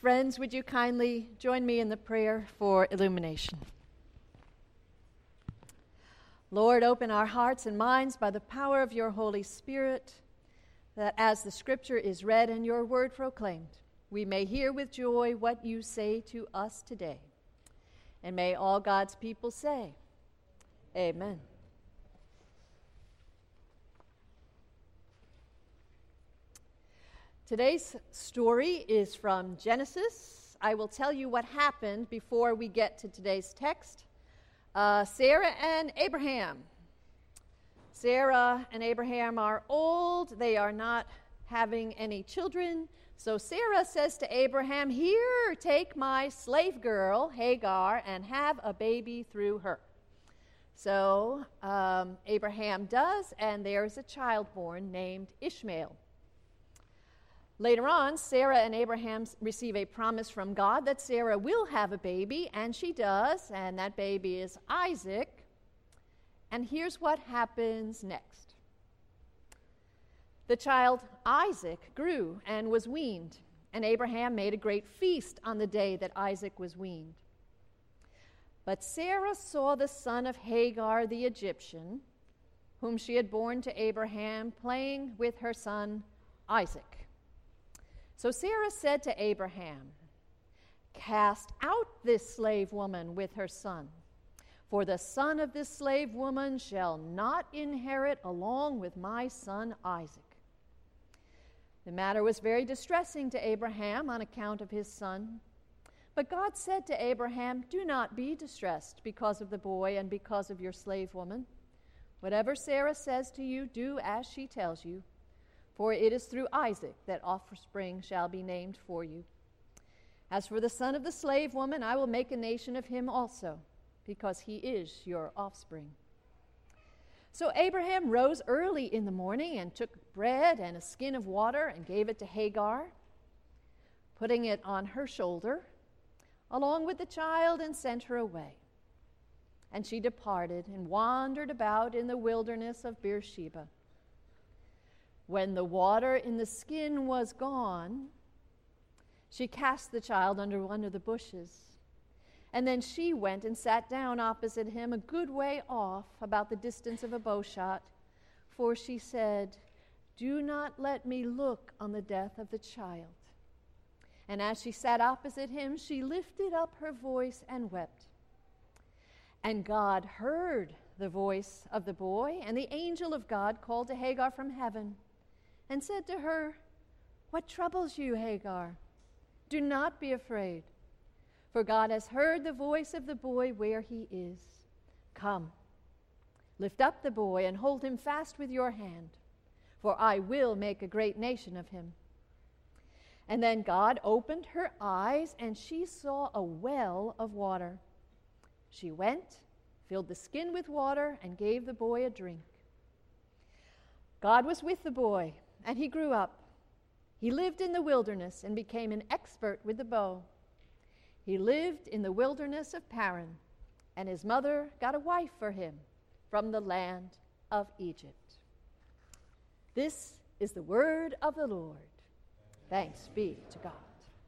Friends, would you kindly join me in the prayer for illumination? Lord, open our hearts and minds by the power of your Holy Spirit, that as the Scripture is read and your word proclaimed, we may hear with joy what you say to us today. And may all God's people say, Amen. Today's story is from Genesis. I will tell you what happened before we get to today's text. Sarah and Abraham. Sarah and Abraham are old. They are not having any children. So Sarah says to Abraham, "Here, take my slave girl, Hagar, and have a baby through her." So Abraham does, and there's a child born named Ishmael. Later on, Sarah and Abraham receive a promise from God that Sarah will have a baby, and she does, and that baby is Isaac. And here's what happens next. The child Isaac grew and was weaned, and Abraham made a great feast on the day that Isaac was weaned. But Sarah saw the son of Hagar the Egyptian, whom she had borne to Abraham, playing with her son Isaac. So Sarah said to Abraham, "Cast out this slave woman with her son, for the son of this slave woman shall not inherit along with my son Isaac." The matter was very distressing to Abraham on account of his son. But God said to Abraham, "Do not be distressed because of the boy and because of your slave woman. Whatever Sarah says to you, do as she tells you. For it is through Isaac that offspring shall be named for you. As for the son of the slave woman, I will make a nation of him also, because he is your offspring." So Abraham rose early in the morning and took bread and a skin of water and gave it to Hagar, putting it on her shoulder, along with the child, and sent her away. And she departed and wandered about in the wilderness of Beersheba. When the water in the skin was gone, she cast the child under one of the bushes. And then she went and sat down opposite him a good way off, about the distance of a bow shot. For she said, "Do not let me look on the death of the child." And as she sat opposite him, she lifted up her voice and wept. And God heard the voice of the boy, and the angel of God called to Hagar from heaven and said to her, "What troubles you, Hagar? Do not be afraid, for God has heard the voice of the boy where he is. Come, lift up the boy and hold him fast with your hand, for I will make a great nation of him." And then God opened her eyes, and she saw a well of water. She went, filled the skin with water, and gave the boy a drink. God was with the boy, and he grew up. He lived in the wilderness and became an expert with the bow. He lived in the wilderness of Paran, and his mother got a wife for him from the land of Egypt. This is the word of the Lord. Thanks be to God.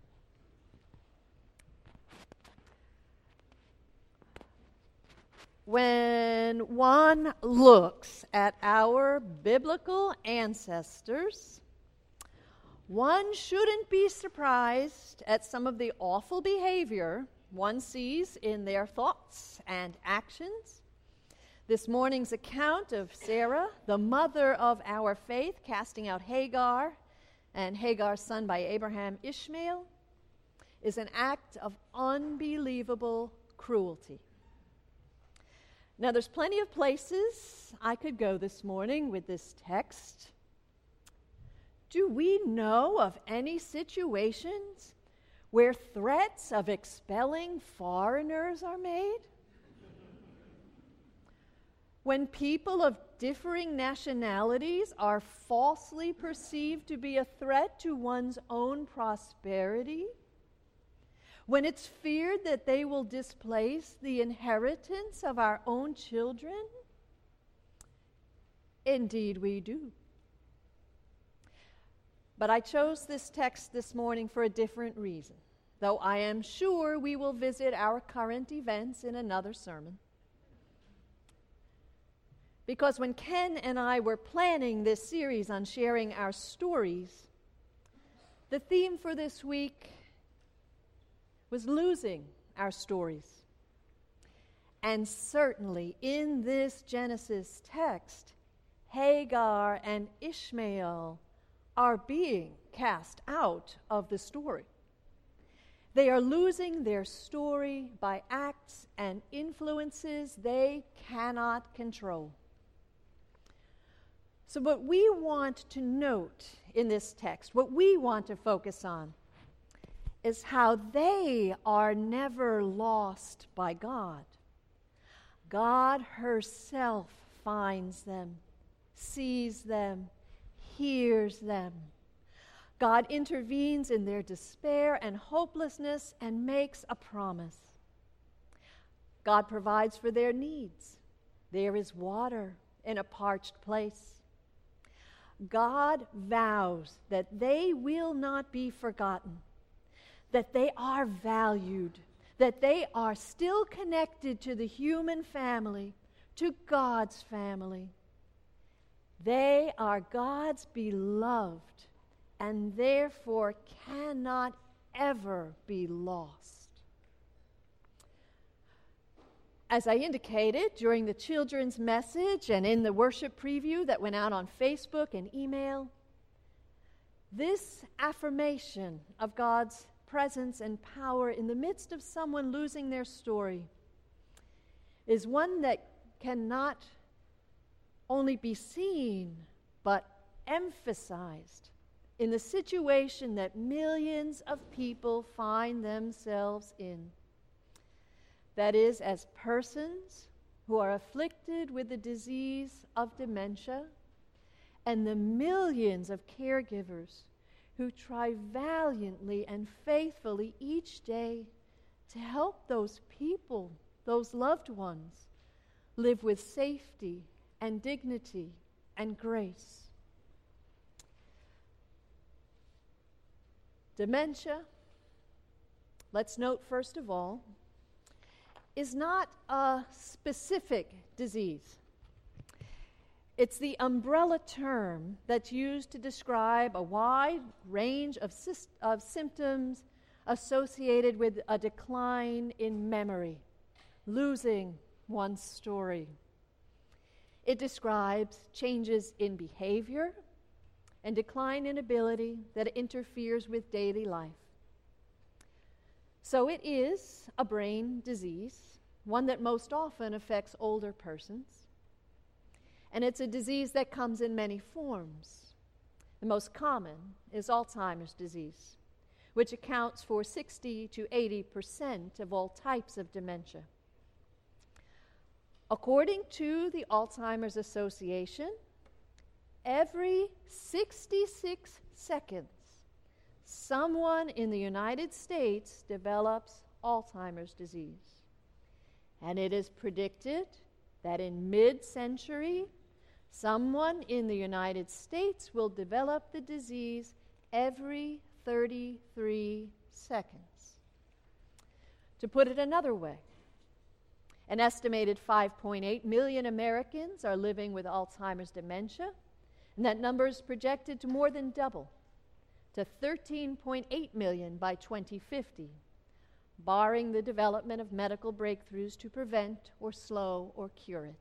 When one looks at our biblical ancestors, one shouldn't be surprised at some of the awful behavior one sees in their thoughts and actions. This morning's account of Sarah, the mother of our faith, casting out Hagar, and Hagar's son by Abraham, Ishmael, is an act of unbelievable cruelty. Now, there's plenty of places I could go this morning with this text. Do we know of any situations where threats of expelling foreigners are made? When people of differing nationalities are falsely perceived to be a threat to one's own prosperity? When it's feared that they will displace the inheritance of our own children? Indeed, we do. But I chose this text this morning for a different reason. though I am sure we will visit our current events in another sermon. Because when Ken and I were planning this series on sharing our stories, the theme for this week was losing our stories. And certainly in this Genesis text, Hagar and Ishmael are being cast out of the story. They are losing their story by acts and influences they cannot control. So what we want to note in this text, what we want to focus on, is how they are never lost by God. God herself finds them, sees them, hears them. God intervenes in their despair and hopelessness and makes a promise. God provides for their needs. There is water in a parched place. God vows that they will not be forgotten, that they are valued, that they are still connected to the human family, to God's family. They are God's beloved and therefore cannot ever be lost. As I indicated during the children's message and in the worship preview that went out on Facebook and email, this affirmation of God's presence and power in the midst of someone losing their story is one that cannot only be seen but emphasized in the situation that millions of people find themselves in. That is, as persons who are afflicted with the disease of dementia, and the millions of caregivers who try valiantly and faithfully each day to help those people, those loved ones, live with safety and dignity and grace. Dementia, let's note first of all, is not a specific disease. It's the umbrella term that's used to describe a wide range of symptoms associated with a decline in memory, losing one's story. It describes changes in behavior and decline in ability that interferes with daily life. So it is a brain disease, one that most often affects older persons. And it's a disease that comes in many forms. The most common is Alzheimer's disease, which accounts for 60 to 80% of all types of dementia. According to the Alzheimer's Association, every 66 seconds, someone in the United States develops Alzheimer's disease. And it is predicted that in mid-century, someone in the United States will develop the disease every 33 seconds. To put it another way, an estimated 5.8 million Americans are living with Alzheimer's dementia, and that number is projected to more than double, to 13.8 million by 2050, barring the development of medical breakthroughs to prevent or slow or cure it.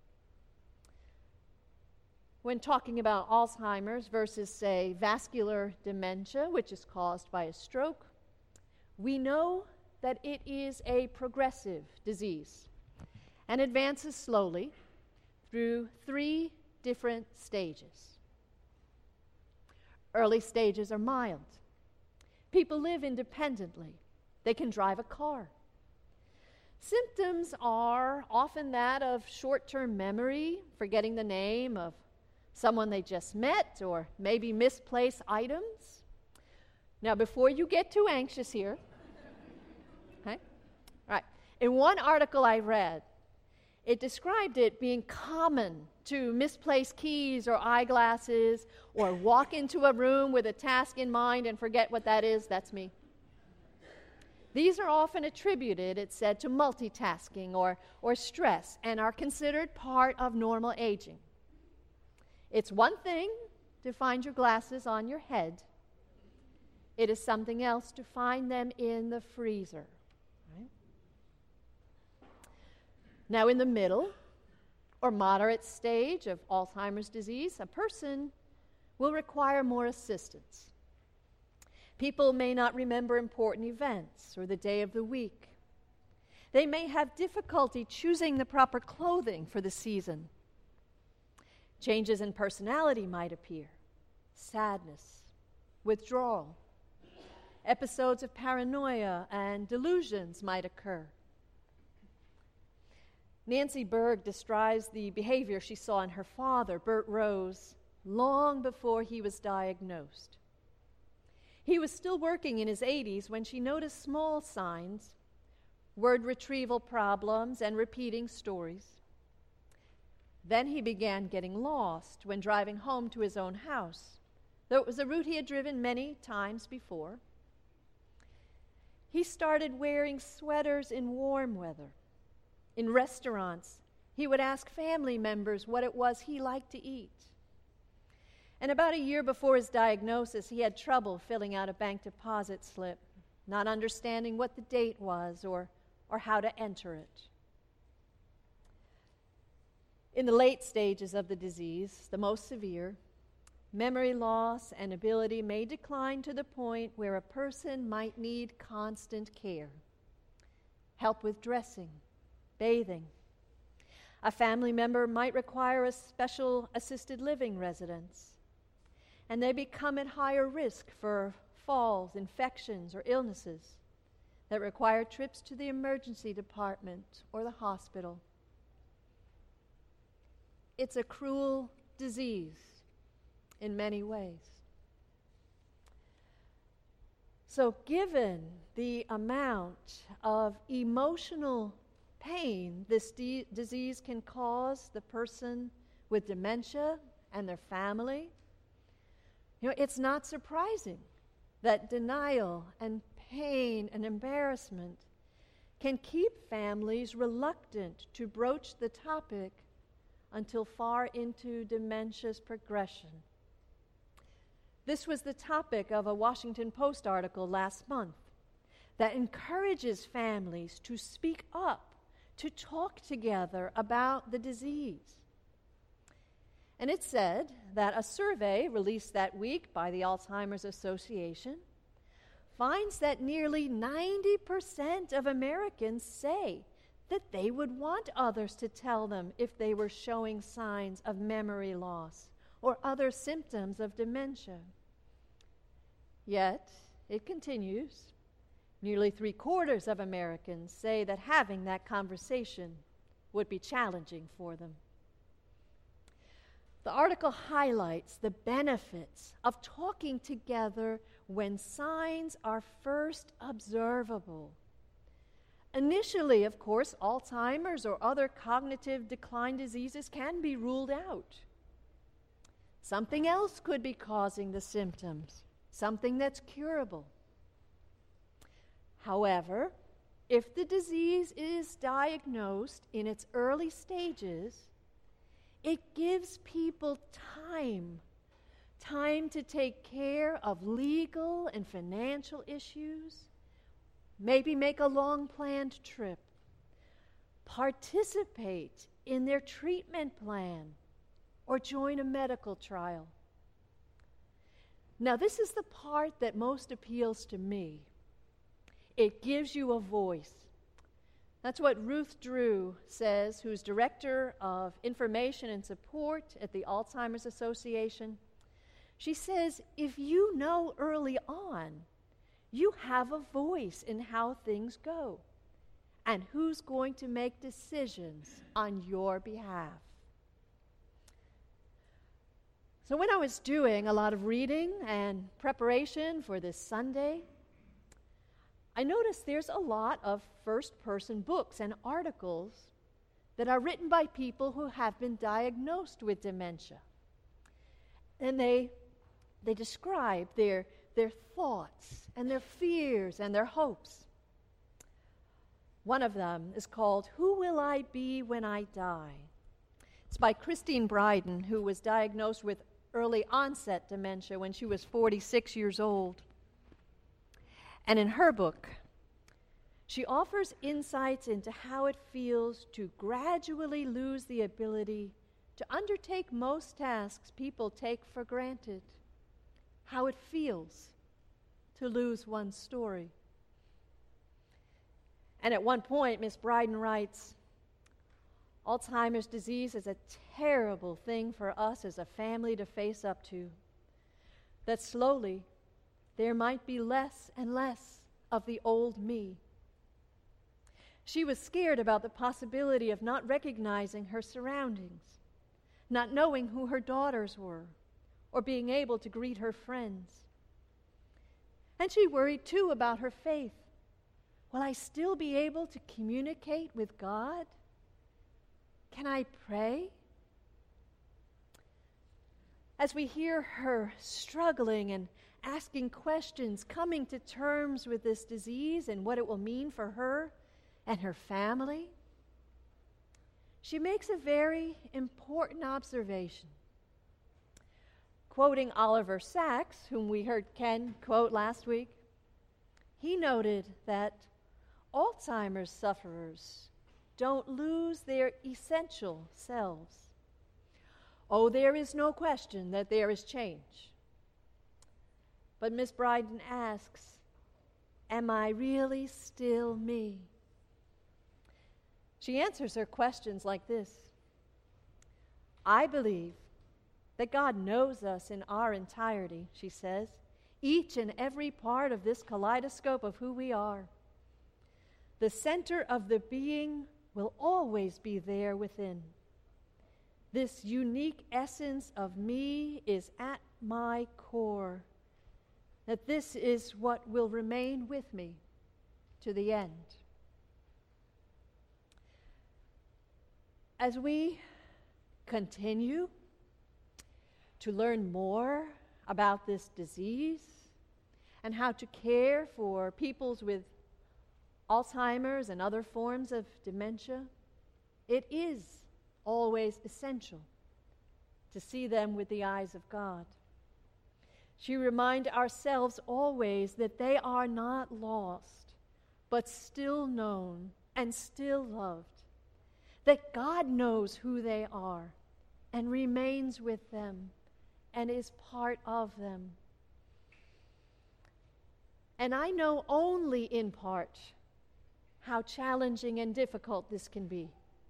When talking about Alzheimer's versus, say, vascular dementia, which is caused by a stroke, we know that it is a progressive disease and advances slowly through 3 different stages. Early stages are mild. People live independently. They can drive a car. Symptoms are often that of short-term memory, forgetting the name of someone they just met, or maybe misplaced items. Now, before you get too anxious here, okay? All right. In one article I read, it described it being common to misplace keys or eyeglasses, or walk into a room with a task in mind and forget what that is. That's me. These are often attributed, it's said, to multitasking or stress and are considered part of normal aging. It's one thing to find your glasses on your head. It is something else to find them in the freezer. Right? Now, in the middle or moderate stage of Alzheimer's disease, a person will require more assistance. People may not remember important events or the day of the week. They may have difficulty choosing the proper clothing for the season. Changes in personality might appear. Sadness, withdrawal. Episodes of paranoia and delusions might occur. Nancy Berg describes the behavior she saw in her father, Bert Rose, long before he was diagnosed. He was still working in his 80s when she noticed small signs, word retrieval problems, and repeating stories. Then he began getting lost when driving home to his own house, though it was a route he had driven many times before. He started wearing sweaters in warm weather. In restaurants, he would ask family members what it was he liked to eat. And about a year before his diagnosis, he had trouble filling out a bank deposit slip, not understanding what the date was or how to enter it. In the late stages of the disease, the most severe, memory loss and ability may decline to the point where a person might need constant care, help with dressing, bathing. A family member might require a special assisted living residence, and they become at higher risk for falls, infections, or illnesses that require trips to the emergency department or the hospital. It's a cruel disease in many ways. So, given the amount of emotional pain this disease can cause the person with dementia and their family, it's not surprising that denial and pain and embarrassment can keep families reluctant to broach the topic until far into dementia's progression. This was the topic of a Washington Post article last month that encourages families to speak up, to talk together about the disease. And it said that a survey released that week by the Alzheimer's Association finds that nearly 90% of Americans say that they would want others to tell them if they were showing signs of memory loss or other symptoms of dementia. Yet, it continues, nearly 3/4 of Americans say that having that conversation would be challenging for them. The article highlights the benefits of talking together when signs are first observable. Initially, of course, Alzheimer's or other cognitive decline diseases can be ruled out. Something else could be causing the symptoms, something that's curable. However, if the disease is diagnosed in its early stages, it gives people time to take care of legal and financial issues, maybe make a long-planned trip, participate in their treatment plan, or join a medical trial. Now, this is the part that most appeals to me. It gives you a voice. That's what Ruth Drew says, who's Director of Information and Support at the Alzheimer's Association. She says, if you know early on, you have a voice in how things go and who's going to make decisions on your behalf. So when I was doing a lot of reading and preparation for this Sunday, I noticed there's a lot of first-person books and articles that are written by people who have been diagnosed with dementia. And they describe their thoughts and their fears and their hopes. One of them is called Who Will I Be When I Die? It's by Christine Bryden, who was diagnosed with early onset dementia when she was 46 years old. And in her book, she offers insights into how it feels to gradually lose the ability to undertake most tasks people take for granted, how it feels to lose one's story. And at one point, Miss Bryden writes, Alzheimer's disease is a terrible thing for us as a family to face up to, that slowly there might be less and less of the old me. She was scared about the possibility of not recognizing her surroundings, not knowing who her daughters were, or being able to greet her friends. And she worried too about her faith. Will I still be able to communicate with God? Can I pray? As we hear her struggling and asking questions, coming to terms with this disease and what it will mean for her and her family, she makes a very important observation. Quoting Oliver Sacks, whom we heard Ken quote last week, he noted that Alzheimer's sufferers don't lose their essential selves. Oh, there is no question that there is change. But Miss Bryden asks, am I really still me? She answers her questions like this. I believe that God knows us in our entirety, she says, each and every part of this kaleidoscope of who we are. The center of the being will always be there within. This unique essence of me is at my core, that this is what will remain with me to the end. As we continue to learn more about this disease and how to care for people with Alzheimer's and other forms of dementia, it is always essential to see them with the eyes of God. She reminds ourselves always that they are not lost, but still known and still loved, that God knows who they are and remains with them and is part of them. And I know only in part how challenging and difficult this can be,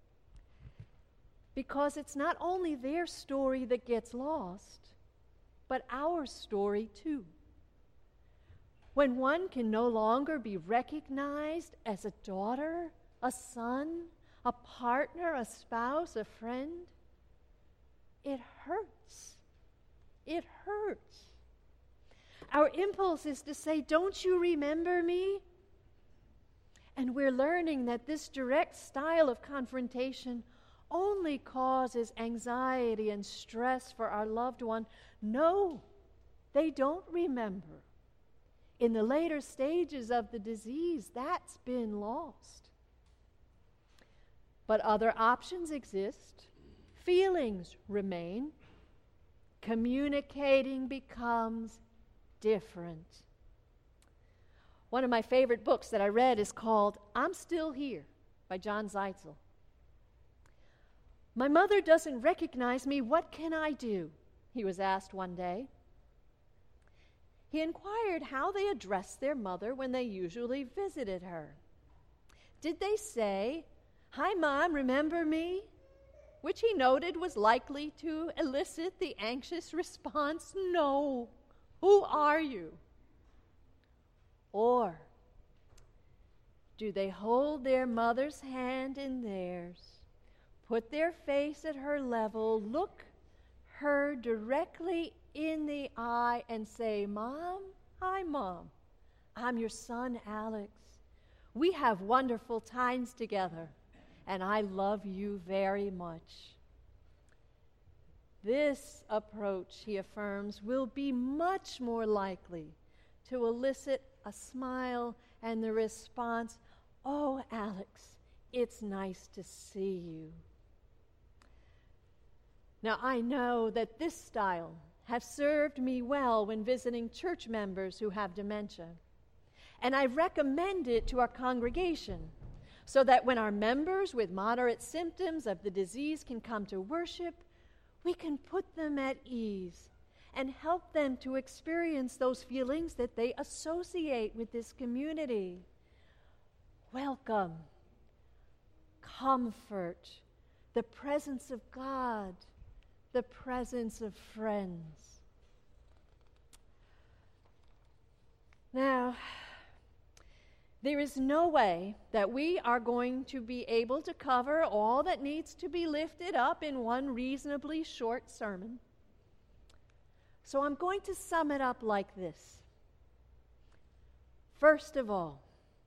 because it's not only their story that gets lost, but our story too. When one can no longer be recognized as a daughter, a son, a partner, a spouse, a friend, it hurts. It hurts. Our impulse is to say, don't you remember me? And we're learning that this direct style of confrontation only causes anxiety and stress for our loved one. No, they don't remember. In the later stages of the disease, that's been lost. But other options exist. Feelings remain. Communicating becomes different. One of my favorite books that I read is called I'm Still Here by John Zeitzel. My mother doesn't recognize me. What can I do? He was asked one day. He inquired how they addressed their mother when they usually visited her. Did they say, "Hi, Mom, remember me?" Which he noted was likely to elicit the anxious response, "No, who are you?" Or do they hold their mother's hand in theirs, put their face at her level, look her directly in the eye and say, "Mom, hi, Mom. I'm your son, Alex. We have wonderful times together, and I love you very much." This approach, he affirms, will be much more likely to elicit a smile and the response, "Oh, Alex, it's nice to see you." Now, I know that this style has served me well when visiting church members who have dementia, and I recommend it to our congregation so that when our members with moderate symptoms of the disease can come to worship, we can put them at ease and help them to experience those feelings that they associate with this community. Welcome, comfort, the presence of God, the presence of friends. Now, there is no way that we are going to be able to cover all that needs to be lifted up in one reasonably short sermon. So I'm going to sum it up like this. First of all,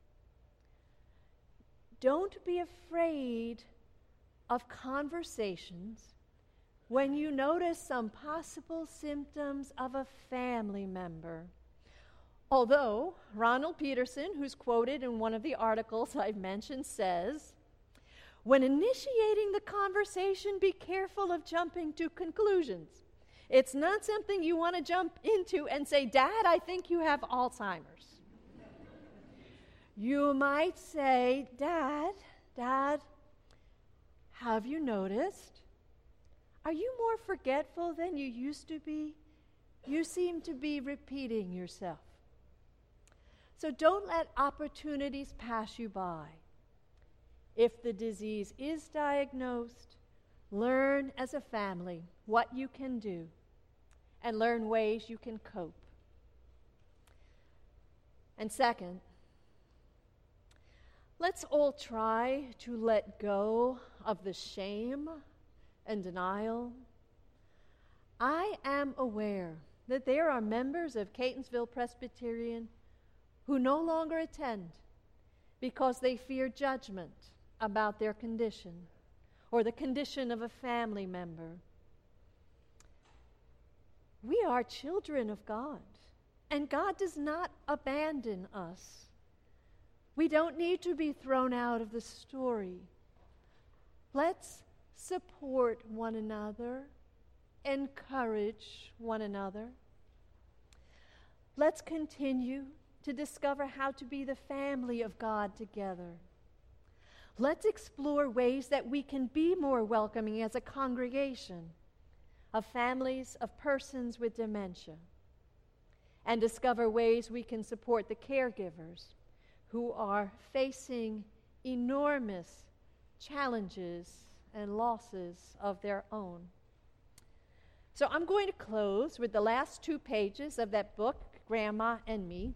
don't be afraid of conversations when you notice some possible symptoms of a family member. Although Ronald Peterson, who's quoted in one of the articles I've mentioned, says, when initiating the conversation, be careful of jumping to conclusions. It's not something you want to jump into and say, "Dad, I think you have Alzheimer's." You might say, Dad, have you noticed? Are you more forgetful than you used to be? You seem to be repeating yourself. So don't let opportunities pass you by. If the disease is diagnosed, learn as a family what you can do and learn ways you can cope. And second, let's all try to let go of the shame and denial. I am aware that there are members of Catonsville Presbyterian who no longer attend because they fear judgment about their condition or the condition of a family member. We are children of God, and God does not abandon us. We don't need to be thrown out of the story. Let's support one another, encourage one another. Let's continue to discover how to be the family of God together. Let's explore ways that we can be more welcoming as a congregation of families of persons with dementia, and discover ways we can support the caregivers who are facing enormous challenges and losses of their own. So I'm going to close with the last 2 pages of that book, Grandma and Me.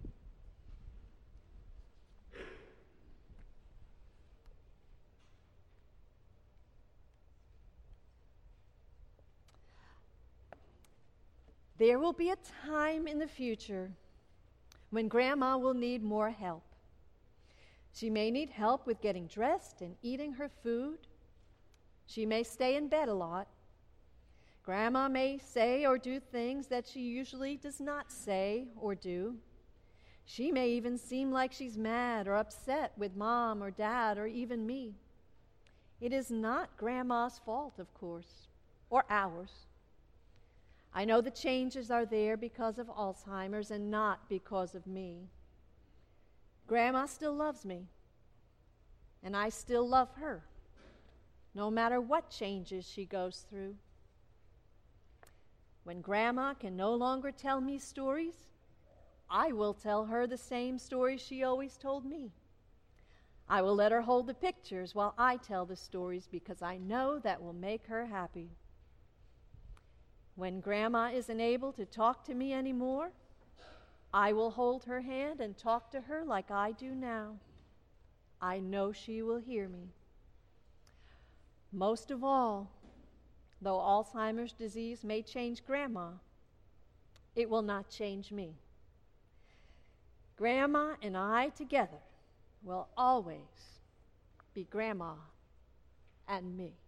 There will be a time in the future when Grandma will need more help. She may need help with getting dressed and eating her food. She may stay in bed a lot. Grandma may say or do things that she usually does not say or do. She may even seem like she's mad or upset with Mom or Dad or even me. It is not Grandma's fault, of course, or ours. I know the changes are there because of Alzheimer's and not because of me. Grandma still loves me, and I still love her, no matter what changes she goes through. When Grandma can no longer tell me stories, I will tell her the same stories she always told me. I will let her hold the pictures while I tell the stories because I know that will make her happy. When Grandma isn't able to talk to me anymore, I will hold her hand and talk to her like I do now. I know she will hear me. Most of all, though Alzheimer's disease may change Grandma, it will not change me. Grandma and I together will always be Grandma and me.